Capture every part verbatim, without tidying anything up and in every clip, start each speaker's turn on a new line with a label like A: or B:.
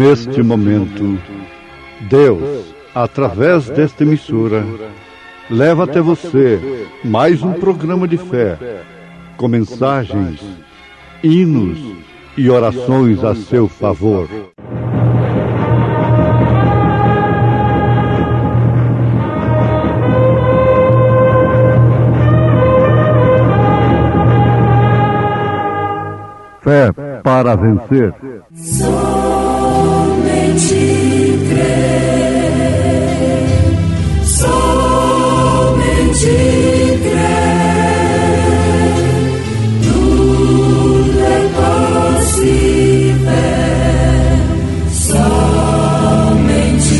A: Neste momento, Deus, através desta emissora, leva até você mais um programa de fé, com mensagens, hinos e orações a seu favor. Fé para vencer.
B: Somente crer, somente crer, tudo é possível, somente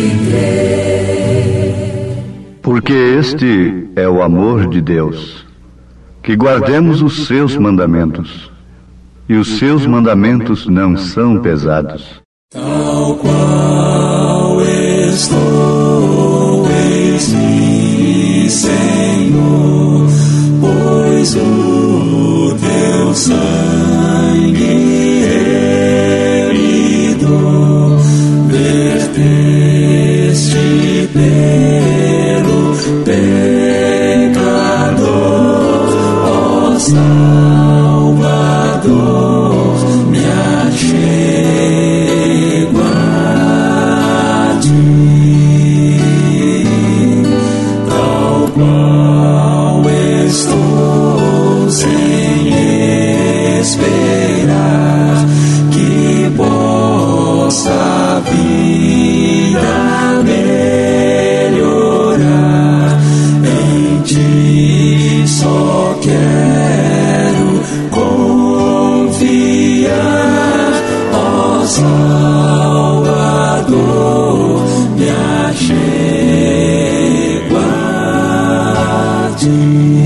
B: crer.
C: Porque este é o amor de Deus, que guardemos os seus mandamentos. E os seus mandamentos não são pesados.
B: Tal qual estou, eis-me, Senhor, pois o teu sangue herido verteste pelo pecador, ó Salvador, me achego a ti, tal qual estou sem esperar que possa a vida melhorar, em ti só quero confiar, ó Salvador, me achego a ti,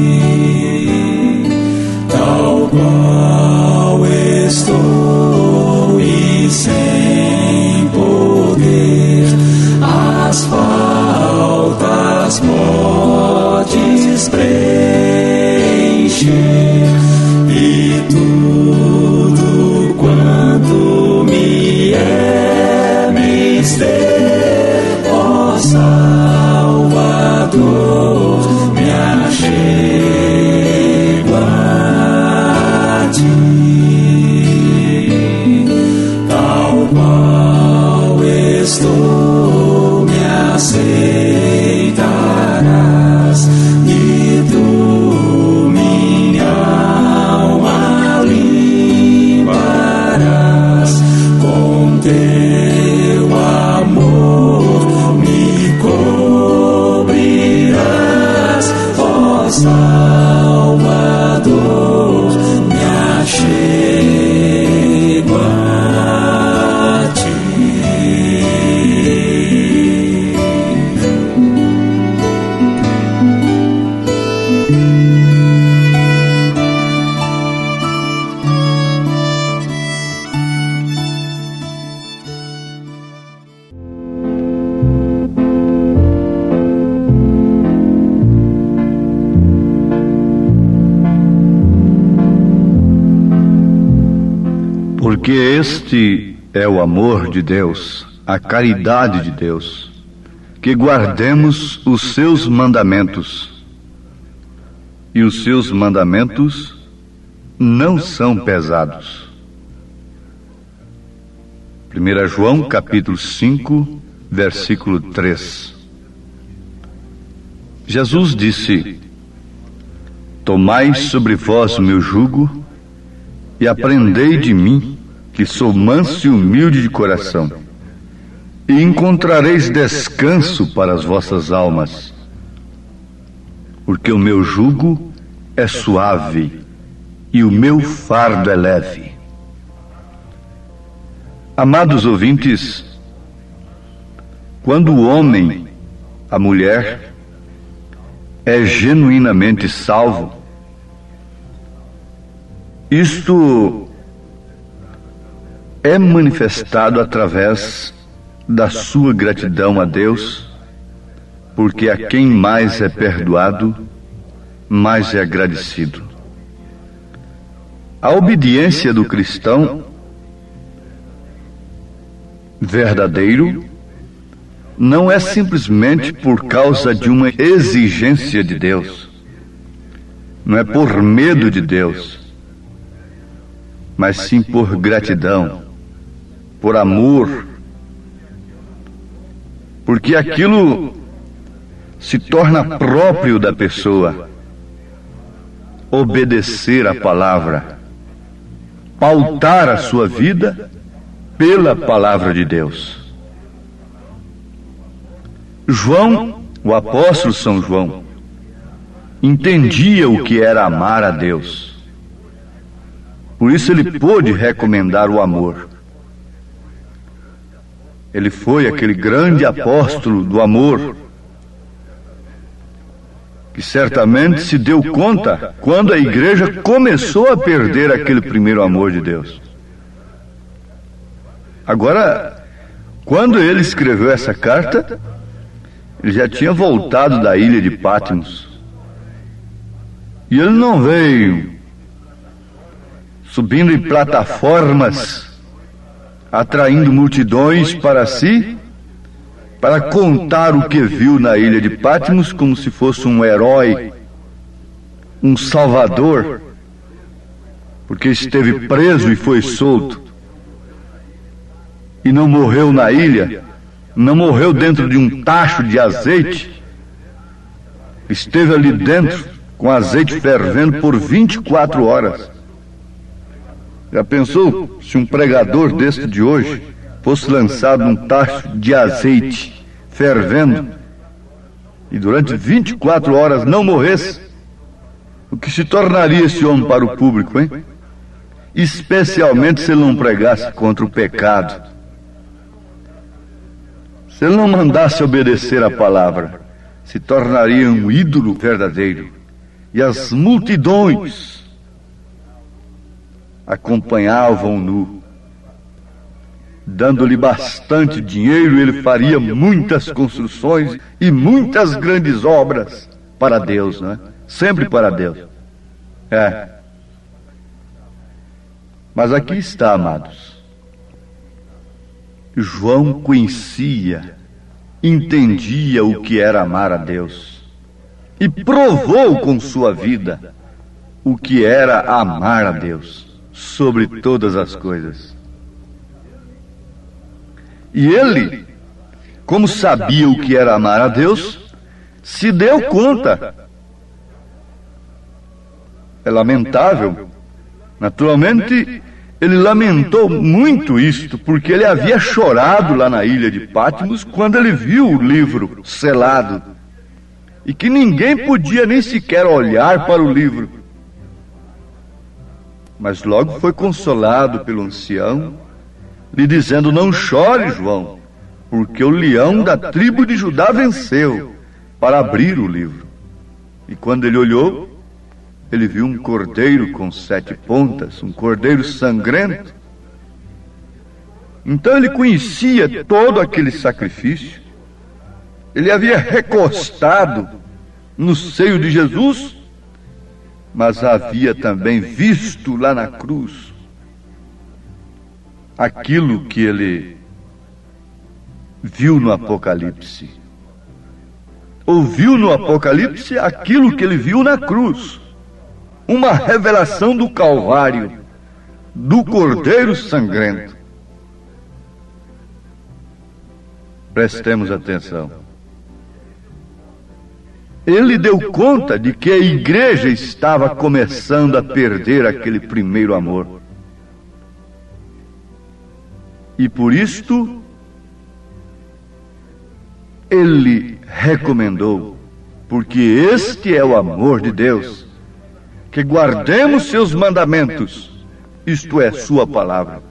B: tal qual estou e sem poder as faltas podes preencher, e tudo quanto me é mister, ó Salvador, me achego a ti, tal qual estou, me aceitarás, e tu minha alma limparás, com teu amor me cobrirás, ó Salvador, me achego a ti.
C: Porque este é o amor de Deus, a caridade de Deus, que guardemos os seus mandamentos. E os seus mandamentos não são pesados. primeira João capítulo cinco, versículo três. Jesus disse: Tomai sobre vós o meu jugo e aprendei de mim, que sou manso e humilde de coração, e encontrareis descanso para as vossas almas, porque o meu jugo é suave e o meu fardo é leve. Amados ouvintes, quando o homem, a mulher, é genuinamente salvo, isto é manifestado através da sua gratidão a Deus, porque a quem mais é perdoado, mais é agradecido. A obediência do cristão verdadeiro não é simplesmente por causa de uma exigência de Deus, não é por medo de Deus, mas sim por gratidão, por amor, porque aquilo se torna próprio da pessoa. Obedecer a palavra, pautar a sua vida pela palavra de Deus. João, o apóstolo São João, entendia o que era amar a Deus. Por isso ele pôde recomendar o amor. Ele foi aquele grande apóstolo do amor, que certamente se deu conta quando a igreja começou a perder aquele primeiro amor de Deus. Agora, quando ele escreveu essa carta, ele já tinha voltado da ilha de Patmos. E ele não veio subindo em plataformas, atraindo multidões para si, para contar o que viu na ilha de Patmos como se fosse um herói, um salvador, porque esteve preso e foi solto, e não morreu na ilha, não morreu dentro de um tacho de azeite, esteve ali dentro com azeite fervendo por vinte e quatro horas. Já pensou se um pregador deste de hoje fosse lançado num tacho de azeite fervendo e durante vinte e quatro horas não morresse? O que se tornaria esse homem para o público, hein? Especialmente se ele não pregasse contra o pecado, se ele não mandasse obedecer a palavra, se tornaria um ídolo verdadeiro. E as multidões acompanhavam-no, dando-lhe bastante dinheiro. Ele faria muitas construções e muitas grandes obras para Deus, não é? Sempre para Deus. É. Mas aqui está, amados. João conhecia, entendia o que era amar a Deus e provou com sua vida o que era amar a Deus sobre todas as coisas. E ele, como sabia o que era amar a Deus, se deu conta. É lamentável. Naturalmente, ele lamentou muito isto, porque ele havia chorado lá na ilha de Patmos quando ele viu o livro selado, e que ninguém podia nem sequer olhar para o livro. Mas logo foi consolado pelo ancião, lhe dizendo: não chore, João, porque o leão da tribo de Judá venceu para abrir o livro. E quando ele olhou, ele viu um cordeiro com sete pontas, um cordeiro sangrento. Então ele conhecia todo aquele sacrifício. Ele havia recostado no seio de Jesus, mas havia também visto lá na cruz aquilo que ele viu no Apocalipse. Ouviu no Apocalipse aquilo que ele viu na cruz. Uma revelação do Calvário, do Cordeiro sangrento. Prestemos atenção. Ele deu conta de que a igreja estava começando a perder aquele primeiro amor. E por isto, ele recomendou, porque este é o amor de Deus, que guardemos seus mandamentos, isto é, sua palavra.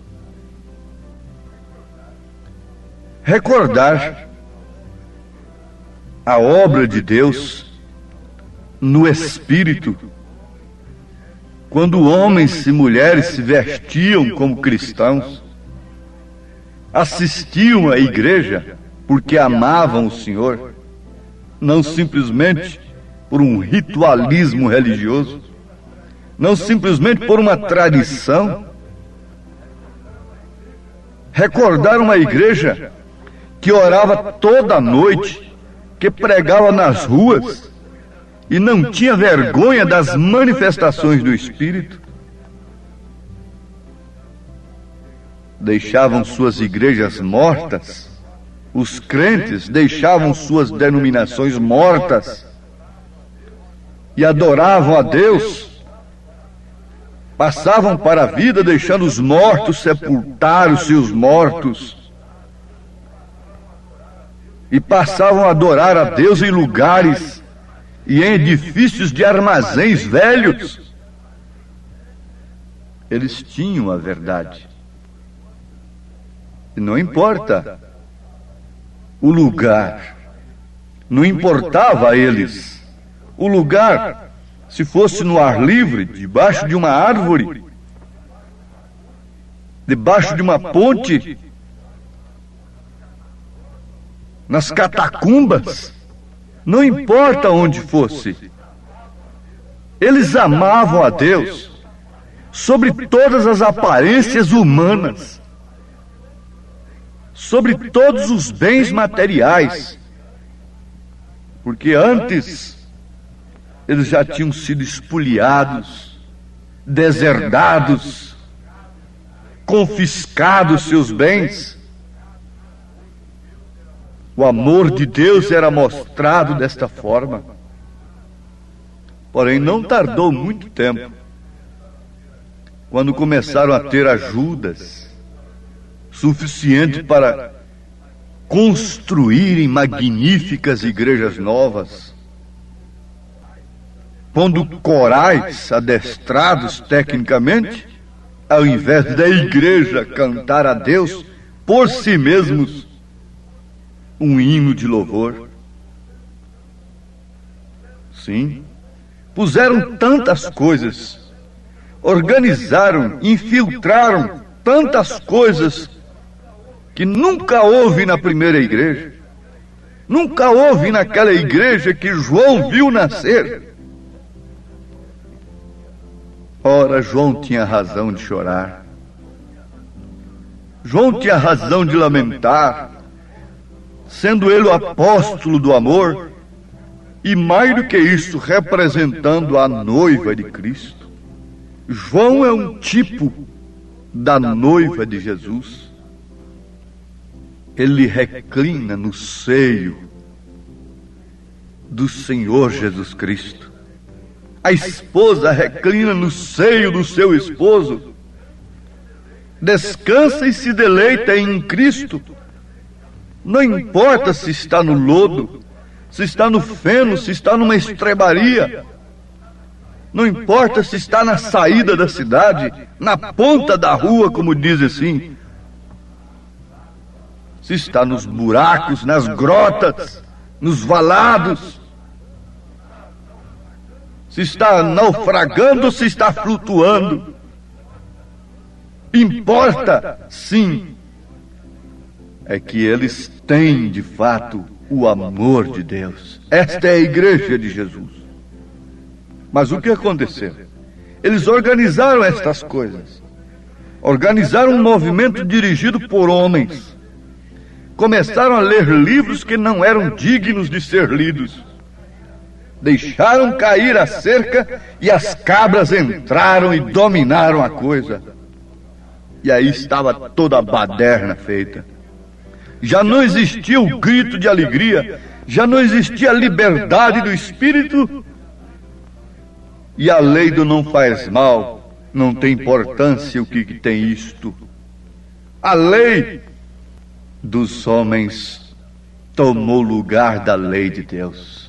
C: Recordar a obra de Deus no Espírito, quando homens e mulheres se vestiam como cristãos, assistiam à igreja porque amavam o Senhor, não simplesmente por um ritualismo religioso, não simplesmente por uma tradição, Recordaram uma igreja que orava toda noite, que pregava nas ruas e não tinha vergonha das manifestações do Espírito. Deixavam suas igrejas mortas, os crentes deixavam suas denominações mortas e adoravam a Deus. Passavam para a vida deixando os mortos sepultar os seus mortos. E passavam a adorar a Deus em lugares e em edifícios de armazéns velhos. Eles tinham a verdade. E não importa o lugar, não importava a eles o lugar. Se fosse no ar livre, debaixo de uma árvore, debaixo de uma ponte, nas catacumbas, não importa onde fosse, eles amavam a Deus sobre todas as aparências humanas, sobre todos os bens materiais, porque antes eles já tinham sido espoliados, deserdados, confiscados seus bens. O amor de Deus era mostrado desta forma. Porém, não tardou muito tempo, quando começaram a ter ajudas suficiente para construírem magníficas igrejas novas, pondo corais adestrados tecnicamente, ao invés da igreja cantar a Deus por si mesmos um hino de louvor. Sim, puseram tantas coisas, organizaram, infiltraram tantas coisas que nunca houve na primeira igreja, nunca houve naquela igreja que João viu nascer. Ora, João tinha razão de chorar. João tinha razão de lamentar, sendo ele o apóstolo do amor, e mais do que isso, representando a noiva de Cristo. João é um tipo da noiva de Jesus. Ele reclina no seio do Senhor Jesus Cristo. A esposa reclina no seio do seu esposo, descansa e se deleita em Cristo. Não importa se está no lodo, se está no feno, se está numa estrebaria, não importa se está na saída da cidade, na ponta da rua, como diz assim, se está nos buracos, nas grotas, nos valados, se está naufragando, se está flutuando. Importa, sim, é que eles têm, de fato, o amor de Deus. Esta é a igreja de Jesus. Mas o que aconteceu? Eles organizaram estas coisas. Organizaram um movimento dirigido por homens. Começaram a ler livros que não eram dignos de ser lidos. Deixaram cair a cerca e as cabras entraram e dominaram a coisa. E aí estava toda a baderna feita. Já não existia o grito de alegria, já não existia a liberdade do espírito. E a lei do não faz mal, não tem importância o que, que tem isto. A lei dos homens tomou lugar da lei de Deus.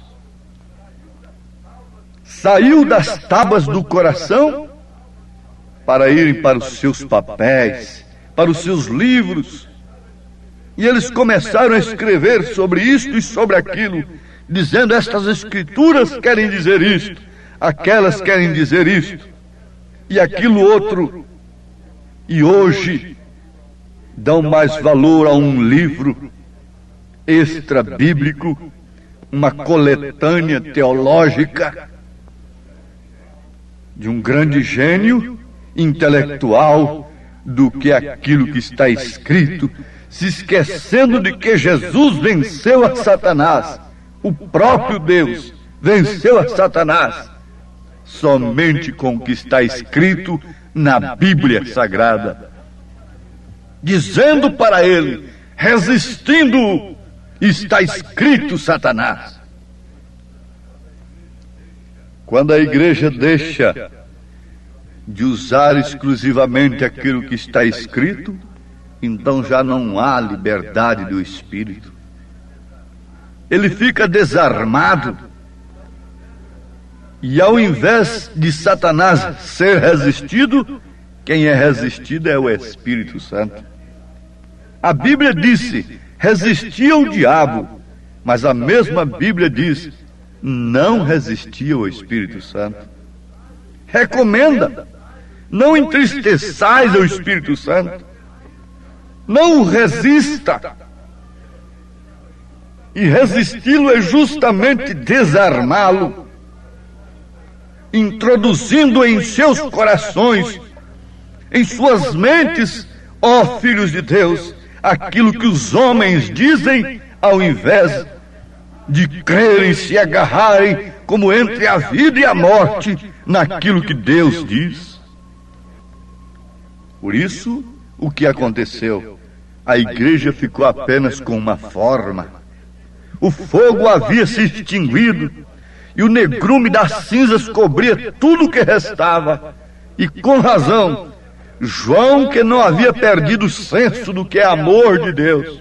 C: Saiu das tábuas do coração para irem para os seus papéis, para os seus livros. E eles começaram a escrever sobre isto e sobre aquilo, dizendo: estas escrituras querem dizer isto, aquelas querem dizer isto, e aquilo outro. E hoje dão mais valor a um livro extra-bíblico, uma coletânea teológica de um grande gênio intelectual, do que aquilo que está escrito, se esquecendo de que Jesus venceu a Satanás, o próprio Deus venceu a Satanás, somente com o que está escrito na Bíblia Sagrada, dizendo para ele, resistindo, está escrito, Satanás. Quando a igreja deixa de usar exclusivamente aquilo que está escrito, então já não há liberdade do espírito. Ele fica desarmado, e ao invés de Satanás ser resistido, quem é resistido é o Espírito Santo. A Bíblia disse, resistia ao diabo, mas a mesma Bíblia diz, não resistia ao Espírito Santo. Recomenda, não entristeçais ao Espírito Santo, não o resista. E resisti-lo é justamente desarmá-lo, introduzindo em seus corações, em suas mentes, ó filhos de Deus, aquilo que os homens dizem, ao invés de crerem, se agarrarem como entre a vida e a morte naquilo que Deus diz. Por isso, o que aconteceu? A igreja ficou apenas com uma forma. O fogo havia se extinguido e o negrume das cinzas cobria tudo o que restava. E com razão, João, que não havia perdido o senso do que é amor de Deus,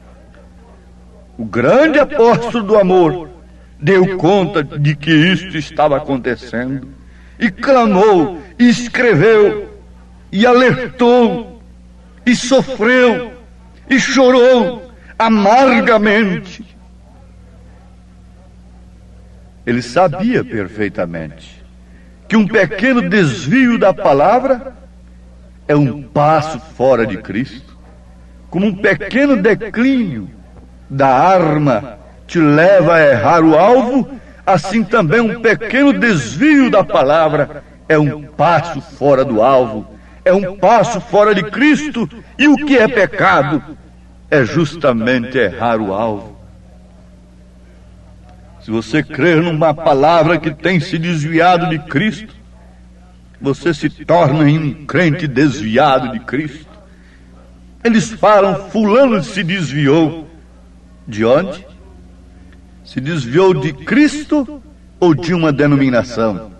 C: o grande apóstolo do amor, deu conta de que isto estava acontecendo e clamou, e escreveu, e alertou, e sofreu, e chorou amargamente. Ele sabia perfeitamente que um pequeno desvio da palavra é um passo fora de Cristo, como um pequeno declínio da arma te leva a errar o alvo, assim também um pequeno desvio da palavra é um passo fora do alvo, é um passo fora de Cristo. E o que é pecado é justamente errar o alvo. Se você crer numa palavra que tem se desviado de Cristo, você se torna um crente desviado de Cristo. Eles falam, fulano se desviou. De onde? Se desviou de Cristo ou de uma denominação?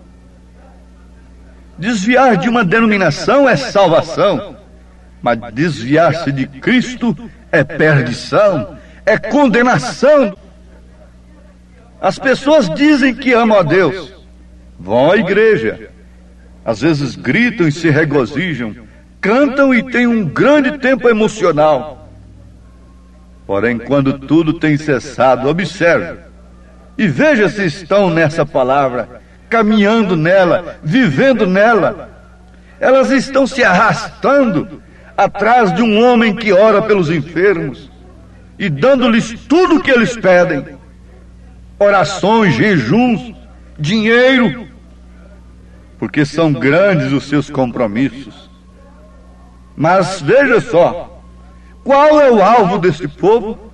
C: Desviar de uma denominação é salvação, mas desviar-se de Cristo é perdição, é condenação. As pessoas dizem que amam a Deus, vão à igreja, às vezes gritam e se regozijam, cantam e têm um grande tempo emocional. Porém, quando tudo tem cessado, observe e veja se estão nessa palavra, caminhando nela, vivendo nela. Elas estão se arrastando atrás de um homem que ora pelos enfermos e dando-lhes tudo o que eles pedem: orações, jejuns, dinheiro, porque são grandes os seus compromissos. Mas veja só, qual é o alvo desse povo?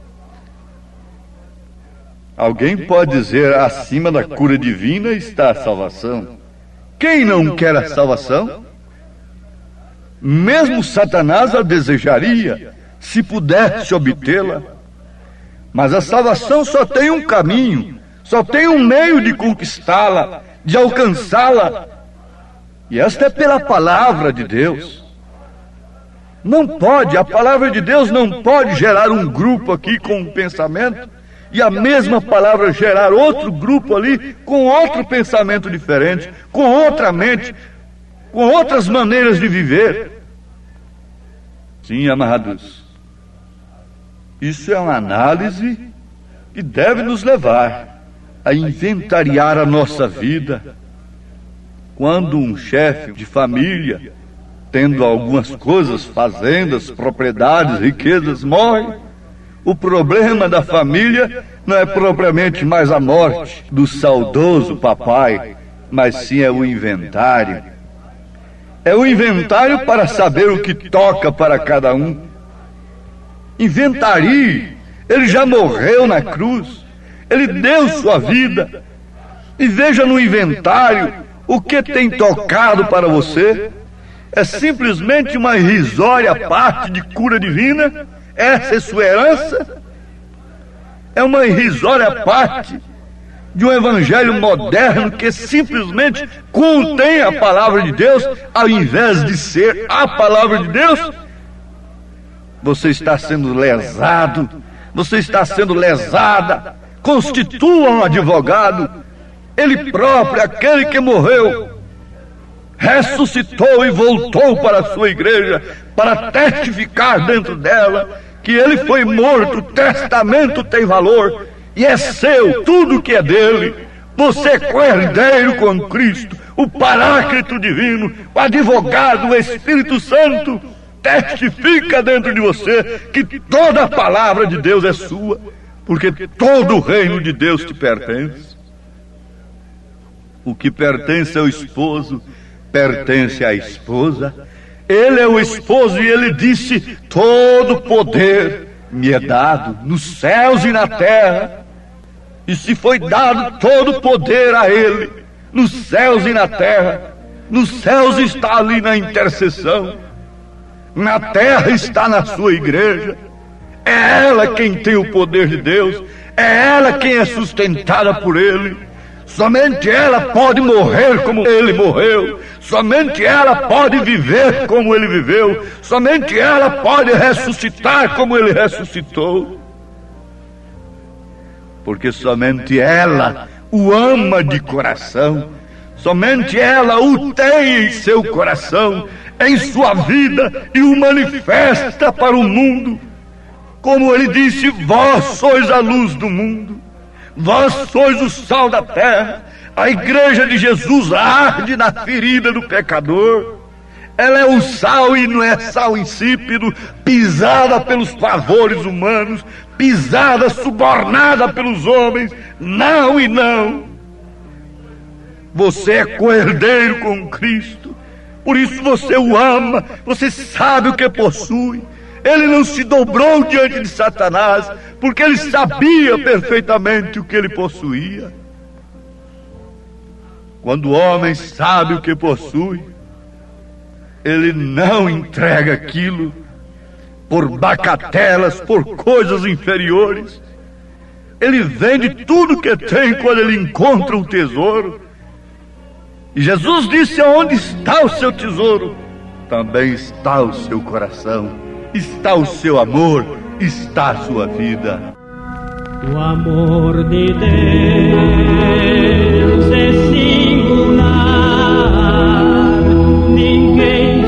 C: Alguém pode dizer, acima da cura divina está a salvação. Quem não quer a salvação? Mesmo Satanás a desejaria, se pudesse obtê-la. Mas a salvação só tem um caminho, só tem um meio de conquistá-la, de alcançá-la. E esta é pela palavra de Deus. Não pode, a palavra de Deus não pode gerar um grupo aqui com um pensamento e a mesma palavra gerar outro grupo ali com outro pensamento diferente, com outra mente, com outras maneiras de viver. Sim, amados, isso é uma análise que deve nos levar a inventariar a nossa vida. Quando um chefe de família, tendo algumas coisas, fazendas, propriedades, riquezas, morre, o problema da família não é propriamente mais a morte do saudoso papai, mas sim é o inventário. É o inventário para saber o que toca para cada um. Inventarie. Ele já morreu na cruz. Ele deu sua vida. E veja no inventário o que tem tocado para você. É simplesmente uma irrisória parte de cura divina? Essa é sua herança? É uma irrisória parte de um evangelho moderno que simplesmente contém a palavra de Deus, ao invés de ser a palavra de Deus? Você está sendo lesado, você está sendo lesada. Constitua um advogado. Ele próprio, aquele que morreu, ressuscitou e voltou para a sua igreja para testificar dentro dela que ele foi morto. O testamento tem valor e é seu, tudo que é dele. Você é co-herdeiro com Cristo, o Paráclito divino, o advogado, o Espírito Santo testifica dentro de você que toda a palavra de Deus é sua, porque todo o reino de Deus te pertence. O que pertence ao esposo pertence à esposa. Ele é o esposo e ele disse: todo poder me é dado nos céus e na terra. E se foi dado todo poder a ele nos céus e na terra, nos céus está ali na intercessão, na terra está na sua igreja. É ela quem tem o poder de Deus, é ela quem é sustentada por ele. Somente ela pode morrer como ele morreu. Somente ela pode viver como ele viveu. Somente ela pode ressuscitar como ele ressuscitou. Porque somente ela o ama de coração. Somente ela o tem em seu coração, em sua vida, e o manifesta para o mundo. Como ele disse: vós sois a luz do mundo. Vós sois o sal da terra. A igreja de Jesus arde na ferida do pecador. Ela é um sal e não é sal insípido, pisada pelos pavores humanos, pisada, subornada pelos homens. Não e não. Você é co-herdeiro com Cristo, por isso você o ama, você sabe o que possui. Ele não se dobrou diante de Satanás, porque ele sabia perfeitamente o que ele possuía. Quando o homem sabe o que possui, ele não entrega aquilo por bacatelas, por coisas inferiores. Ele vende tudo que tem quando ele encontra um tesouro. E Jesus disse: aonde está o seu tesouro, também está o seu coração, está o seu amor, está a sua vida.
D: O amor de Deus é singular, ninguém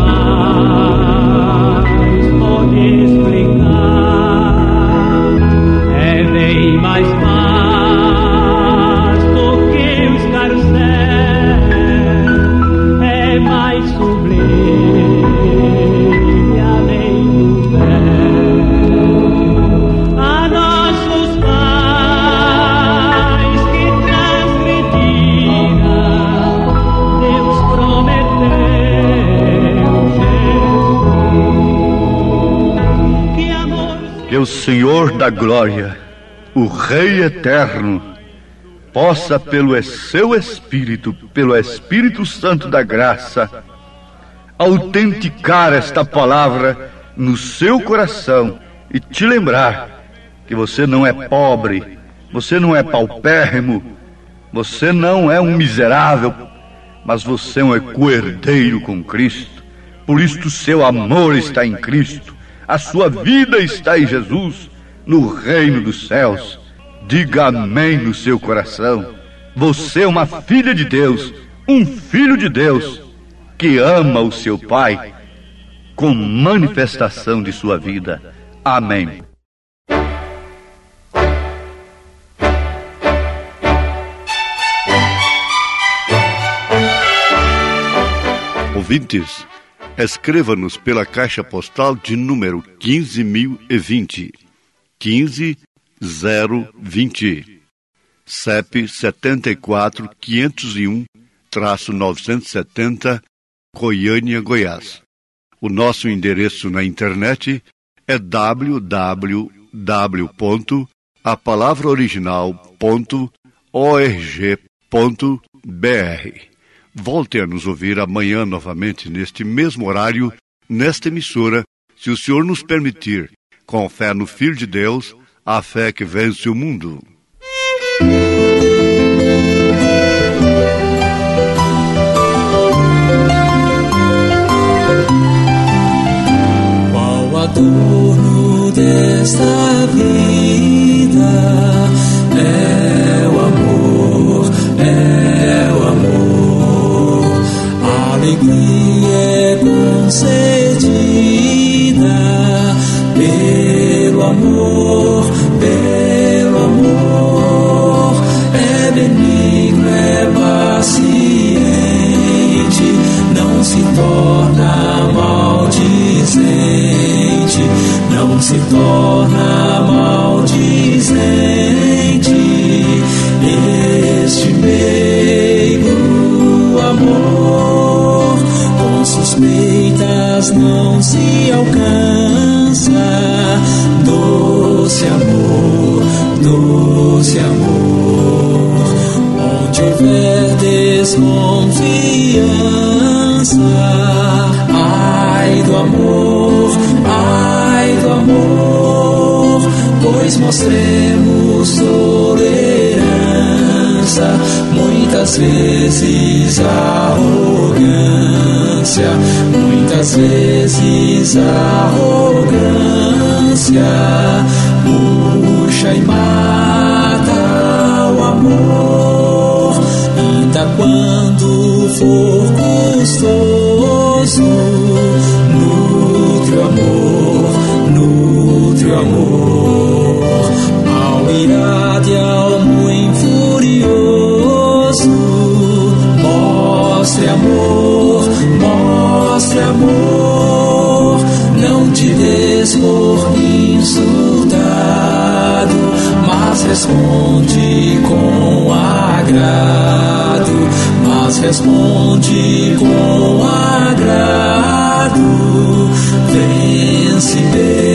D: jamais pode explicar. É bem mais vasto que o escarcéu, é mais sublime além do véu. A nossos pais que transgrediram, Deus prometeu Jesus. Que amor.
C: Que o Senhor da glória, o Rei eterno, possa pelo seu Espírito, pelo Espírito Santo da graça, autenticar esta palavra no seu coração e te lembrar que você não é pobre, você não é paupérrimo, você não é um miserável, mas você é um co-herdeiro com Cristo. Por isso o seu amor está em Cristo, a sua vida está em Jesus, no reino dos céus. Diga amém no seu coração. Você é uma filha de Deus, um filho de Deus, que ama o seu Pai com manifestação de sua vida. Amém.
A: Ouvintes, escreva-nos pela caixa postal de número quinze mil e vinte, quinze zero vinte, C E P setenta e quatro, quinhentos e um, novecentos e setenta, Goiânia, Goiás. O nosso endereço na internet é w w w ponto a palavra original ponto org ponto b r. Volte a nos ouvir amanhã novamente neste mesmo horário, nesta emissora, se o Senhor nos permitir, com fé no Filho de Deus, a fé que vence o mundo.
B: Qual adorno desta vida é o amor, é o amor. A alegria é concedida pelo amor, pelo amor. É benigno, é paciente, não se torna maldizente, não se torna maldizente. Este meio amor com suspeitas não se alcança. Doce amor, doce amor, onde houver desconfiança, ai do amor, ai do amor, pois mostremos tolerância, muitas vezes arrogância, muitas vezes arrogância, puxa e mata o amor, ainda quando for custoso. Nutre o amor, nutre o amor, ao irado e ao muito furioso. Mostre amor, mostre amor, não te des por insultado, mas responde com agrado, mas responde com agrado. Vence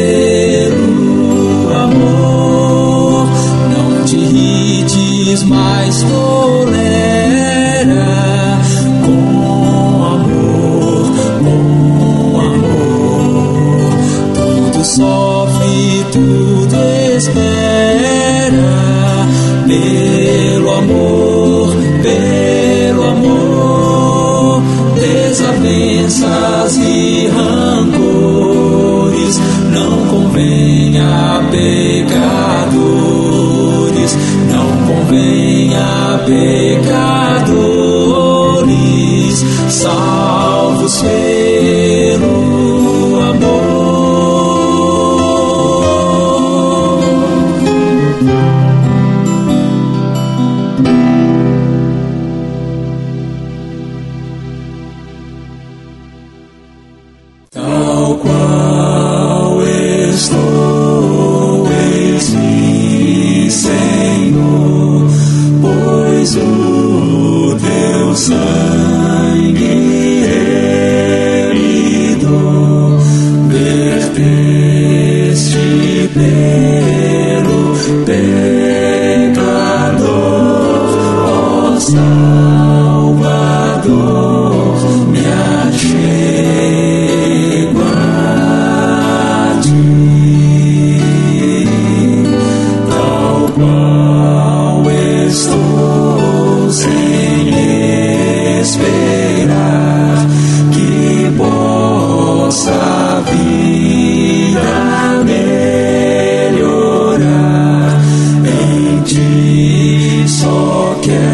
B: pelo amor, não te irrites, mas tolera. Com amor, com amor, tudo sofre, tudo espera. Pelo amor, pelo amor, desavenças e rancores não convém a pecadores, não convém a pecadores, salvos pelo amor. Tal qual estou, eis-me, Senhor, pois o teu sangue eu me dou, verteste pelo pecador, ó Salvador, me achego a ti, tal qual estou sem esperar que possa a vida melhorar. Em ti só quero